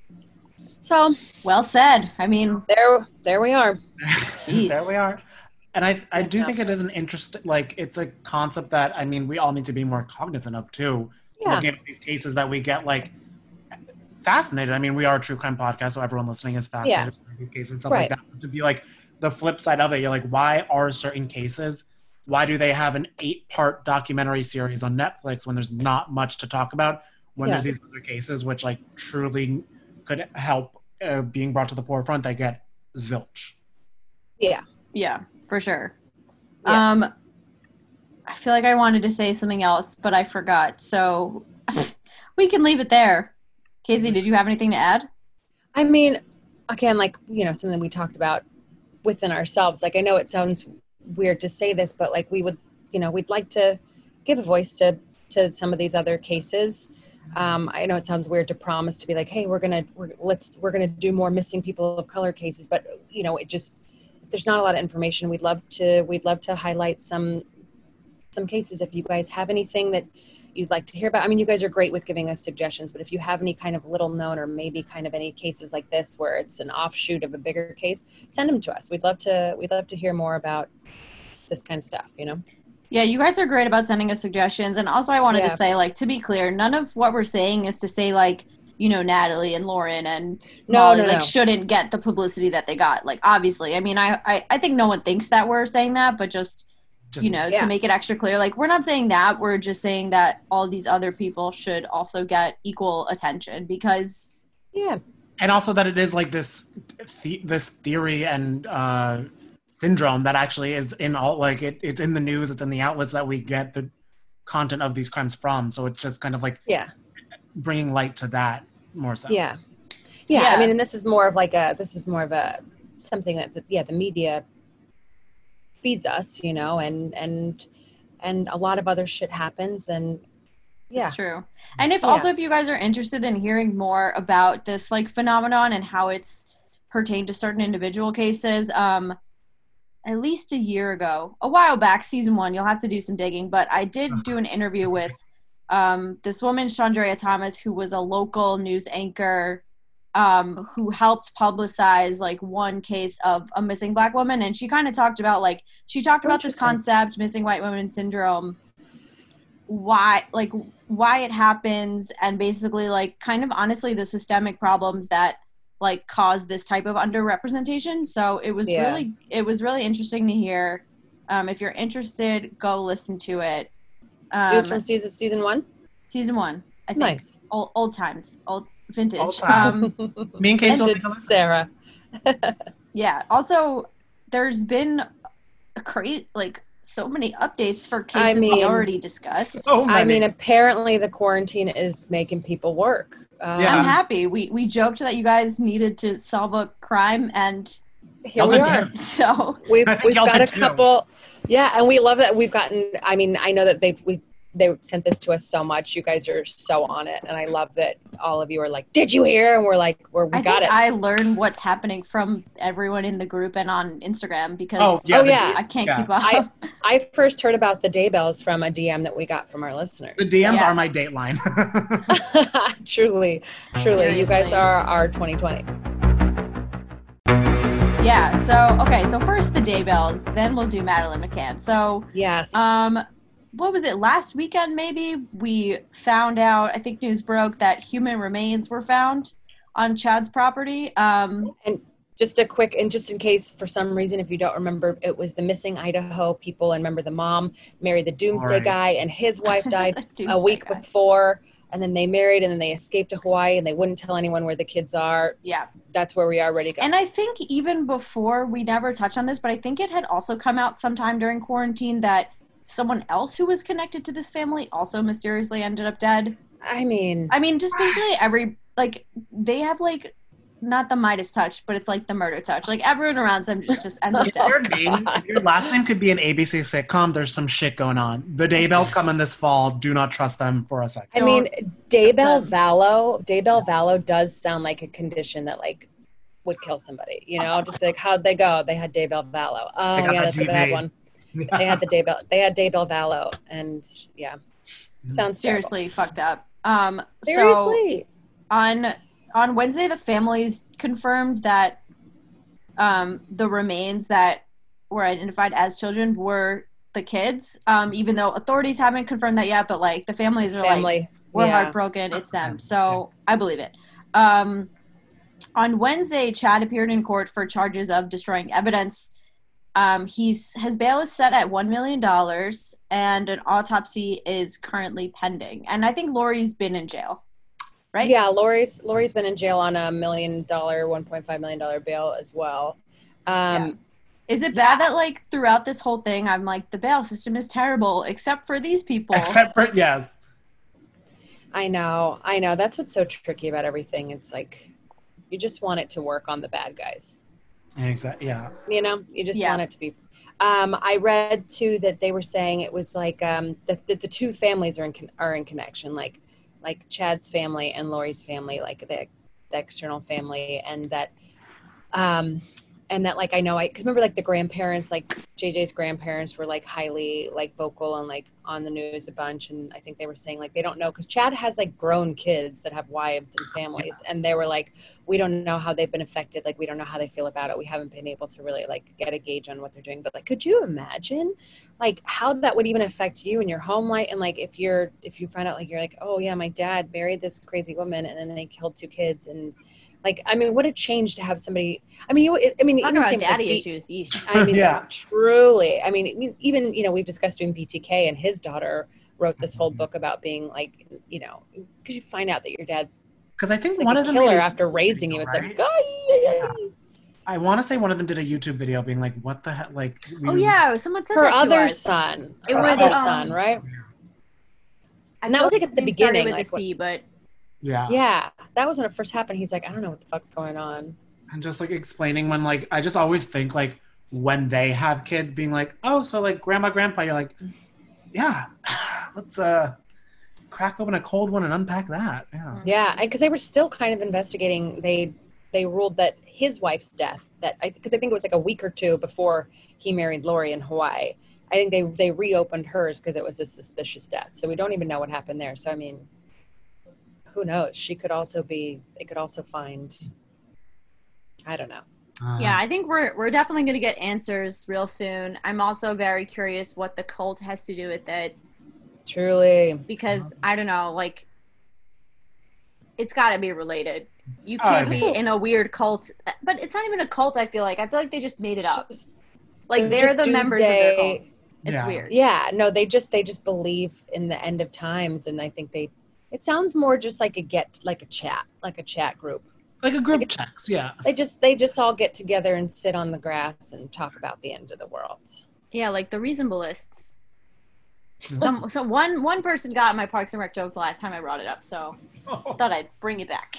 So well said. I mean, there there we are. There we are. And I, I do think it is an interest, like, it's a concept that, I mean, we all need to be more cognizant of, too. Yeah. Looking at these cases that we get, like, fascinated. I mean, we are a true crime podcast, so everyone listening is fascinated Yeah. by these cases and stuff Right. like that. To be, like, the flip side of it, you're like, why are certain cases, why do they have an eight-part documentary series on Netflix when there's not much to talk about? When Yeah. there's these other cases which, like, truly could help uh, being brought to the forefront, they get zilch. Yeah. Yeah, for sure. Yeah. Um, I feel like I wanted to say something else, but I forgot. So we can leave it there. Casey, did you have anything to add? I mean, again, like, you know, something we talked about within ourselves. Like, I know it sounds weird to say this, but like we would, you know, we'd like to give a voice to, to some of these other cases. Um, I know it sounds weird to promise to be like, hey, we're going to, we're, let's, we're going to do more missing people of color cases. But, you know, it just, if there's not a lot of information, we'd love to, we'd love to highlight some, some cases. If you guys have anything that you'd like to hear about, I mean, you guys are great with giving us suggestions, but if you have any kind of little known or maybe kind of any cases like this where it's an offshoot of a bigger case, send them to us. We'd love to, we'd love to hear more about this kind of stuff, you know? Yeah, you guys are great about sending us suggestions. And also I wanted Yeah. to say, like, to be clear, none of what we're saying is to say, like, you know, Natalie and Lauren and No, Molly, no, like, no. shouldn't get the publicity that they got. Like, obviously. I mean, I, I, I think no one thinks that we're saying that, but just, Just, you know, yeah. to make it extra clear, like, we're not saying that. We're just saying that all these other people should also get equal attention because, Yeah. and also that it is like this the, this theory and uh syndrome that actually is in all, like it, it's in the news, it's in the outlets that we get the content of these crimes from, so it's just kind of like Yeah. bringing light to that more so. Yeah. Yeah. Yeah. I mean, and this is more of like a, this is more of a, something that, the, yeah, the media feeds us, you know, and, and, and a lot of other shit happens. And yeah. it's true. And if Yeah. also if you guys are interested in hearing more about this, like, phenomenon and how it's pertained to certain individual cases, um, at least a year ago, a while back, season one, you'll have to do some digging, but I did do an interview with um, this woman, Chandrea Thomas, who was a local news anchor um, who helped publicize, like, one case of a missing Black woman. And she kind of talked about, like, she talked about this Interesting. concept, missing white women syndrome, why, like, why it happens, and basically, like, kind of honestly the systemic problems that, like, cause this type of underrepresentation. So it was Yeah. really, it was really interesting to hear. Um, if you're interested, go listen to it. Um, It was from season, season one. season one, I think. Nice. Old, old times, old vintage. Old times. Um, Me and Casey will Vintage take a look. Sarah. yeah. Also, there's been a crazy, like, so many updates for I cases we mean- already discussed. So I many. mean, apparently the quarantine is making people work. Um, Yeah. I'm happy. We we joked that you guys needed to solve a crime, and Here Y'all we did are. too. so We've, I think we've y'all got did a too. couple. Yeah, and we love that we've gotten, I mean, I know that they've, we they sent this to us so much. You guys are so on it. And I love that all of you are like, did you hear? And we're like, we're, we I got think it. I learn what's happening from everyone in the group and on Instagram because Oh yeah, Oh, the, yeah. I can't Yeah. keep up. I, I first heard about the Daybells from a D M that we got from our listeners. the D Ms Yeah. are my dateline. truly, truly. You guys Seriously. are our twenty twenty. yeah. So okay. So first the Daybells, then we'll do Madeline McCann. So Yes. um, what was it? Last weekend, maybe we found out. I think news broke that human remains were found on Chad's property. Um, And just a quick, and just in case for some reason, if you don't remember, it was the missing Idaho people. And remember the mom married the Doomsday Right. guy and his wife died a Doomsday week guy. before. And then they married and then they escaped to Hawaii and they wouldn't tell anyone where the kids are. yeah. That's where we are ready to go. And I think even before, we never touched on this, but I think it had also come out sometime during quarantine that someone else who was connected to this family also mysteriously ended up dead. I mean, I mean, just basically every, like, they have, like, not the Midas touch, but it's like the murder touch. Like, everyone around them just, just ends up If your dead. name, if your last name could be an A B C sitcom, there's some shit going on. The Daybells coming this fall. Do not trust them for a second. I mean, Daybell them. Vallow, Daybell Vallow does sound like a condition that like would kill somebody, you know, just like how'd they go? They had Daybell Vallow. Oh They got yeah, the that's G a bad V. one. They had the Daybell, they had Daybell Vallow and yeah, sounds Seriously fucked up. Um, terrible. So Seriously. on on Wednesday, the families confirmed that um, the remains that were identified as children were the kids, um, even though authorities haven't confirmed that yet, but like the families are Family. like, we're yeah. heartbroken, it's them. So I believe it. Um, on Wednesday, Chad appeared in court for charges of destroying evidence. Um, he's his bail is set at one million dollars, and an autopsy is currently pending. And I think Lori's been in jail, right? Yeah, Lori's Lori's been in jail on a million dollar, one point five million dollar bail as well. Um, yeah. Is it bad that like throughout this whole thing, I'm like, the bail system is terrible, except for these people? Except for yes. I know, I know. That's what's so tricky about everything. It's like you just want it to work on the bad guys. Exactly. Yeah. You know, you just yeah. want it to be. Um, I read too that they were saying it was like um, the, the the two families are in con- are in connection, like like Chad's family and Lori's family, like the the external family, and that um, and that like I know I because remember like the grandparents, like J J's grandparents were like highly like vocal and like on the news a bunch, and I think they were saying like they don't know because Chad has like grown kids that have wives and families, yes. and they were like, we don't know how they've been affected, like we don't know how they feel about it, we haven't been able to really like get a gauge on what they're doing, but like could you imagine like how that would even affect you and your home life, and like if you're if you find out like you're like, oh yeah, my dad married this crazy woman and then they killed two kids, and like, I mean, what a change to have somebody. I mean, you. I mean, talk even about daddy like, issues. Yeesh. I mean, yeah. truly. I mean, even you know, we've discussed doing B T K, and his daughter wrote this whole book about being like, you know, because you find out that your dad. Because I think like one a of them killer made a after raising video, you. It's right? like, yeah. I want to say one of them did a YouTube video being like, "What the heck?" Like, we, oh yeah, someone said her that to other us. son. It her was other um, son, right? I And that was like at the beginning, with like, the C, but yeah, yeah, that was when it first happened. He's like, I don't know what the fuck's going on. and just like explaining when like I just always think like when they have kids, being like, "Oh, so like grandma, grandpa," you're like, "Yeah, let's uh." crack open a cold one and unpack that. Yeah. Yeah, because they were still kind of investigating. They they ruled that his wife's death, that I because I think it was like a week or two before he married Lori in Hawaii. I think they they reopened hers because it was a suspicious death. So we don't even know what happened there. So I mean, who knows? She could also be. They could also find. I don't know. Uh, yeah, I think we're we're definitely going to get answers real soon. I'm also very curious what the cult has to do with it. Truly. Because, I don't know, like, it's got to be related. You can't Oh, be so- in a weird cult. But it's not even a cult, I feel like. I feel like they just made it up. Just- Like, they're they're just the members of their doomsday- cult. It's Yeah. weird. Yeah, no, they just they just believe in the end of times, and I think they. It sounds more just like a get, like a chat, like a chat group. like a group Like, text. Yeah. They just they just all get together and sit on the grass and talk about the end of the world. Yeah, like the reasonableists. Some, so one one person got my Parks and Rec joke the last time I brought it up, so I thought I'd bring it back.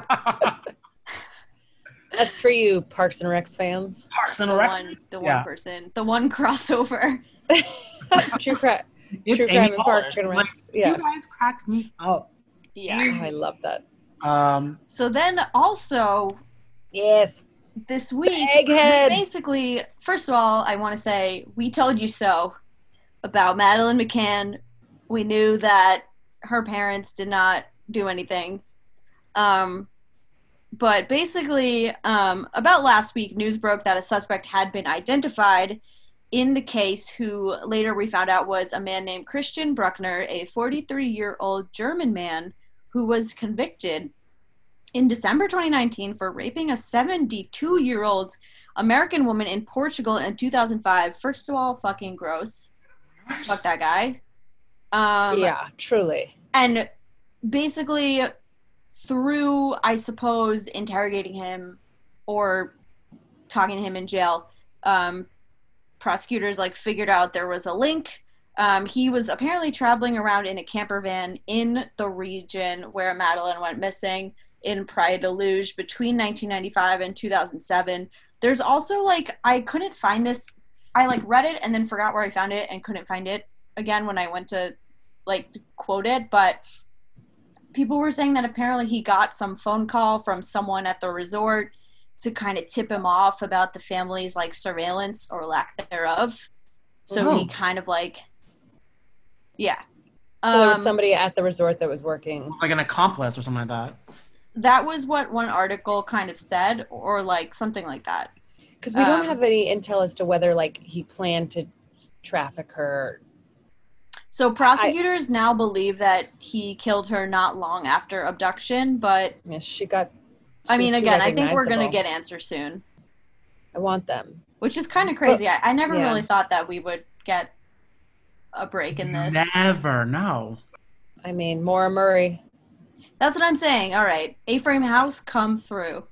That's for you, Parks and Recs fans. Parks and The Rec. one, the one Yeah. person, the one crossover. True crime, It's True Amy crime and Poehler. Parks and Like, Recs. Yeah, You guys cracked me up. Yeah. oh, I love that. Um. So then also Yes, this week, Egghead. basically, first of all, I want to say we told you so about Madeleine McCann. We knew that her parents did not do anything. Um, but basically, um, about last week, news broke that a suspect had been identified in the case, who later we found out was a man named Christian Bruckner, a forty-three-year-old German man who was convicted in December twenty nineteen for raping a seventy-two-year-old American woman in Portugal in two thousand five. First of all, fucking gross. Fuck that guy. Um, yeah, truly. And basically, through, I suppose, interrogating him or talking to him in jail, um, prosecutors like figured out there was a link. Um, he was apparently traveling around in a camper van in the region where Madeleine went missing in Praia de Luz between nineteen ninety-five and two thousand seven. There's also, like, I couldn't find this. I, like, read it and then forgot where I found it and couldn't find it again when I went to, like, quote it. But people were saying that apparently he got some phone call from someone at the resort to kind of tip him off about the family's, like, surveillance or lack thereof. So Oh. he kind of, like, yeah. So there was Um, somebody at the resort that was working. It's like an accomplice or something like that. That was what one article kind of said, or, like, something like that. Because we don't Um, have any intel as to whether like he planned to traffic her. So prosecutors I, now believe that he killed her not long after abduction, but yes, she got. She I mean, again, I think we're gonna get answers soon. I want them, which is kind of crazy. But, I, I never yeah. really thought that we would get a break in this. Never, no. I mean, Maura Murray. That's what I'm saying. All right, A-Frame House, come through.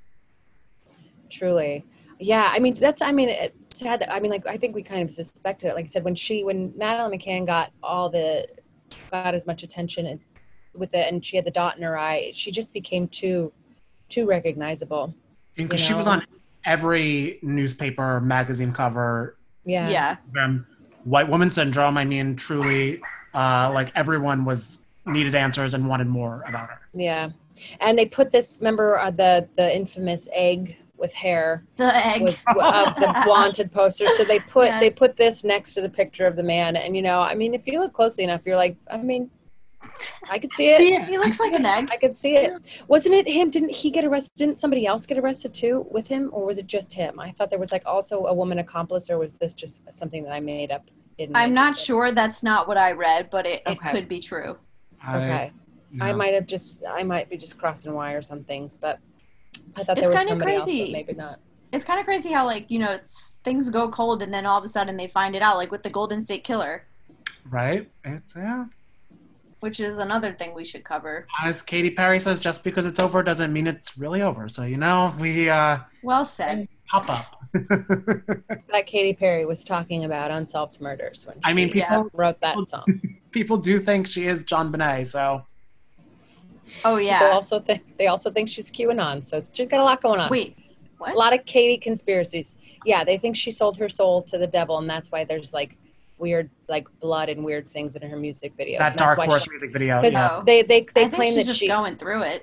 Truly. Yeah, I mean that's. I mean, it's sad. That, I mean, like I think we kind of suspected it. Like I said, when she, when Madeleine McCann got all the, got as much attention and with the, and she had the dot in her eye, she just became too, too recognizable. Because she was on every newspaper, magazine cover. Yeah. Yeah. Um, White woman syndrome. I mean, truly, uh, like everyone was needed answers and wanted more about her. Yeah, and they put this. Remember uh, the the infamous egg with hair, the egg was of the wanted poster. So they put yes. they put this next to the picture of the man, and you know, I mean, if you look closely enough, you're like, I mean, I could see, I it. see it. He looks like an egg. I could see it. Wasn't it him? Didn't he get arrested? Didn't somebody else get arrested too with him, or was it just him? I thought there was like also a woman accomplice, or was this just something that I made up? In I'm not sure. That's not what I read, but it, it Okay. could be true. Okay, I, I might have just I might be just crossing wires on things, but I thought It's there was kinda somebody else, crazy. but maybe not. It's kind of crazy how, like, you know, it's, things go cold and then all of a sudden they find it out, like with the Golden State Killer. Right? It's, yeah. Which is another thing we should cover. As Katy Perry says, just because it's over doesn't mean it's really over. So, you know, we uh, Well said. pop up. That Katy Perry was talking about Unsolved Murders when she I mean, people, wrote that song. people do think she is John Bonet, so. Oh, yeah. People also think they also think she's QAnon, so she's got a lot going on. Wait, what? A lot of Katy conspiracies. Yeah, they think she sold her soul to the devil, and that's why there's like weird, like blood and weird things in her music videos. That And that's Dark why Horse she- music video. Because Yeah. they they they I think claim she's that just she. going through it.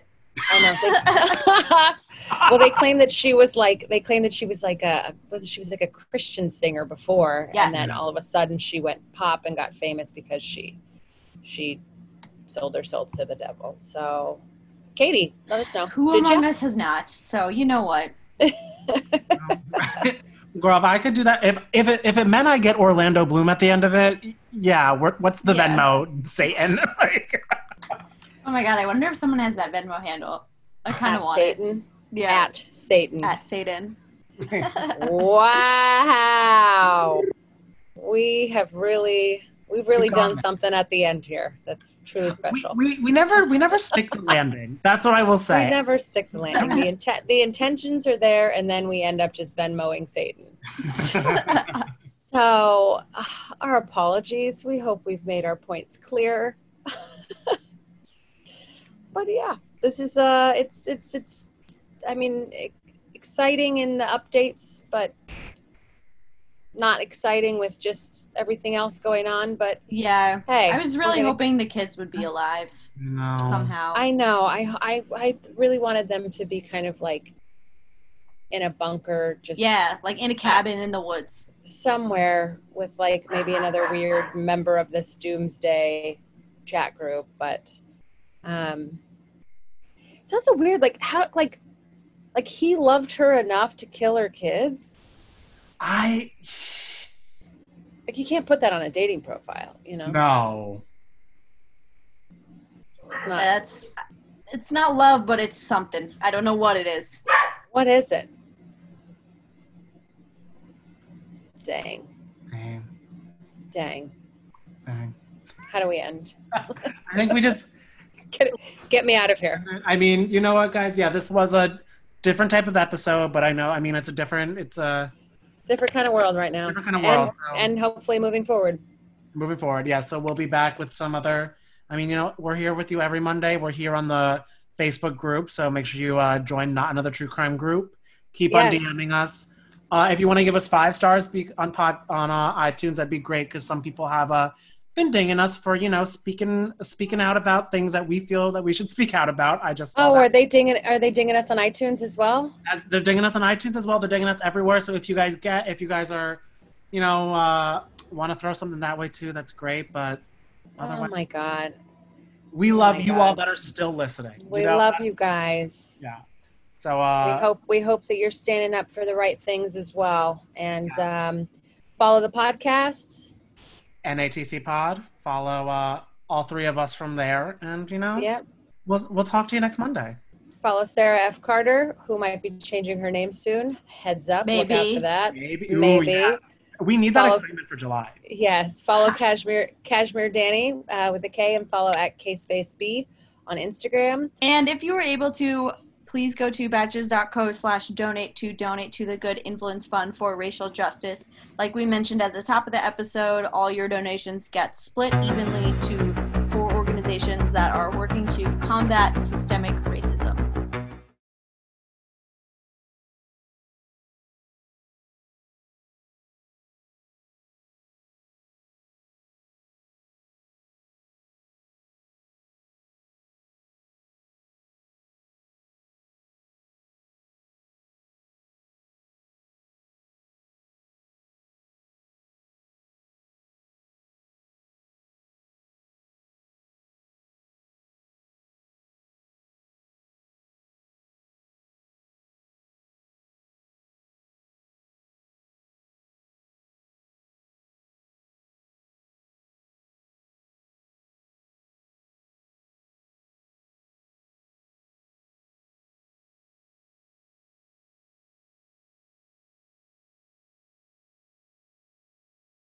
I know. They, well, they claim that she was like they claim that she was like a was she was like a Christian singer before, Yes. and then all of a sudden she went pop and got famous because she she sold her soul to the devil. So, Katie, let us know. Who Did among you? us has not? So, you know what? Girl, if I could do that, if if it, if it meant I get Orlando Bloom at the end of it, yeah, what- what's the Yeah. Venmo, Satan? Like, Oh my god, I wonder if someone has that Venmo handle. I kind At of want it. Satan. Yeah. At Satan. At Satan. Wow. We have really, we've really We've gone done there. something at the end here. That's truly we, special. we, we never we never stick the landing. That's what I will We say. never stick the landing. The, intent, the intentions are there, and then we end up just Venmoing Satan. So, uh, our apologies. We hope we've made our points clear. But yeah, this is uh, it's it's it's. I mean, e- exciting in the updates, but not exciting with just everything else going on. But Yeah. hey, I was we're really gonna- hoping the kids would be alive No. somehow. I know. I, I I really wanted them to be kind of like in a bunker, just yeah, like in a cabin in the woods. somewhere with like maybe another weird member of this doomsday chat group. But um, it's also weird, like how like like he loved her enough to kill her kids. I Like you can't put that on a dating profile, you know. no. It's not. That's it's not love, but it's something. I don't know what it is. What is it? Dang. Dang, Dang. dang. How do we end? I think we just. Get, get me out of here. I mean, you know what, guys? Yeah, this was a different type of episode, but I know. I mean, it's a different. It's a Different kind of world right now. different kind of And- world. so. And hopefully moving forward. Moving forward, yeah. So we'll be back with some other. I mean, you know, we're here with you every Monday. We're here on the Facebook group, so make sure you uh, join Not Another True Crime group. Keep on Yes. DMing us. Uh, if you want to give us five stars be- on pod on uh, iTunes, that'd be great because some people have uh, been dinging us for you know speaking speaking out about things that we feel that we should speak out about. I just saw Oh, that. are they dinging? Are they dinging us on iTunes as well? As- they're dinging us on iTunes as well. They're dinging us everywhere. So if you guys get, if you guys are, you know, uh, want to throw something that way too, that's great. But Oh otherwise, my God, we love my you God. all that are still listening. we you know? love you guys. Yeah. So uh, we hope we hope that you're standing up for the right things as well. And yeah. um, follow the podcast. N A T C Pod. Follow uh, all three of us from there. And, you know, yep. we'll, we'll talk to you next Monday. Follow Sarah F. Carter, who might be changing her name soon. Heads up. Maybe. Look out for that. Maybe. Ooh, Maybe. Yeah. We need follow, that excitement for July. Yes. Follow Kashmir Kashmir Danny uh, with a K, and follow at KSpaceB on Instagram. And if you were able to, please go to batches.co slash donate to donate to the Good Influence Fund for Racial Justice. Like we mentioned at the top of the episode, all your donations get split evenly to four organizations that are working to combat systemic racism.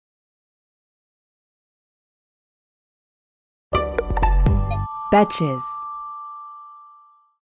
Betches.